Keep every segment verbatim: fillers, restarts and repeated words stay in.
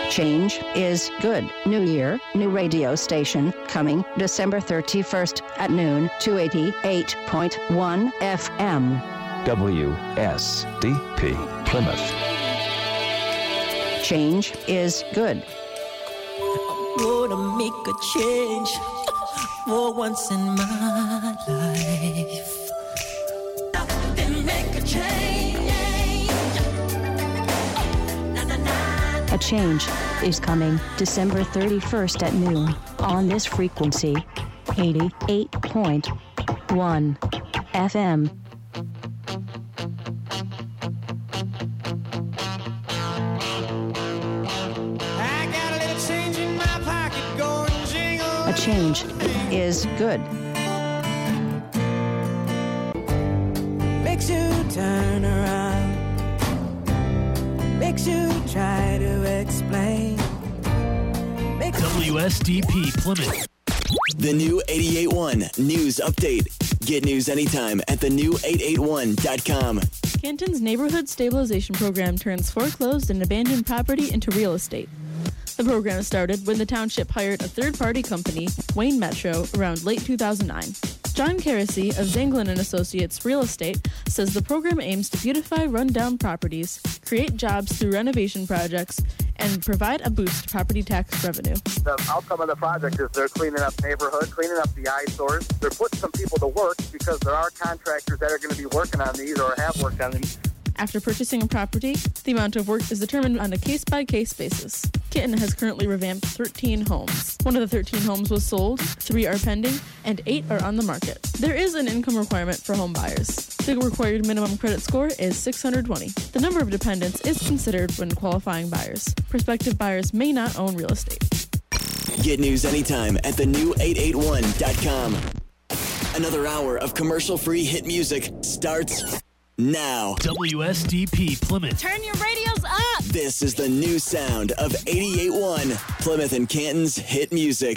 Change is good. New year, new radio station, coming December thirty-first at noon, two eighty-eight point one F M. W S D P Plymouth. Change is good. I'm gonna make a change for once in my life. Then make a change. Na, na, na. A change is coming December thirty-first at noon on this frequency, eighty-eight point one F M. A change is good. Makes you turn around. Makes you try to explain. Makes W S D P Plymouth. The new eighty-eight point one News Update. Get news anytime at the new eight eight one dot com. Canton's Neighborhood Stabilization Program turns foreclosed and abandoned property into real estate. The program started when the township hired a third-party company, Wayne Metro, around late two thousand nine. John Carasy of Zanglin and Associates Real Estate says the program aims to beautify run-down properties, create jobs through renovation projects, and provide a boost to property tax revenue. The outcome of the project is they're cleaning up neighborhood, cleaning up the eyesores. They're putting some people to work because there are contractors that are going to be working on these or have worked on them. After purchasing a property, the amount of work is determined on a case-by-case basis. Kitten has currently revamped thirteen homes. One of the thirteen homes was sold, three are pending, and eight are on the market. There is an income requirement for home buyers. The required minimum credit score is six hundred twenty. The number of dependents is considered when qualifying buyers. Prospective buyers may not own real estate. Get news anytime at the new eight eight one dot com. Another hour of commercial-free hit music starts now. W S D P Plymouth. Turn your radios up. This is the new sound of eighty-eight point one Plymouth and Canton's hit music.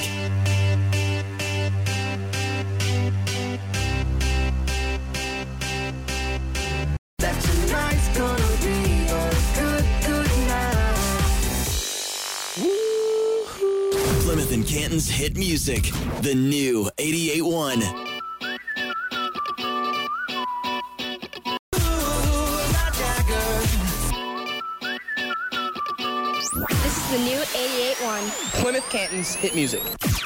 that tonight's gonna be a good, good night. Woo-hoo. Plymouth and Canton's hit music. The new eighty-eight point one. This is the new eighty-eight point one. Plymouth Canton's hit music.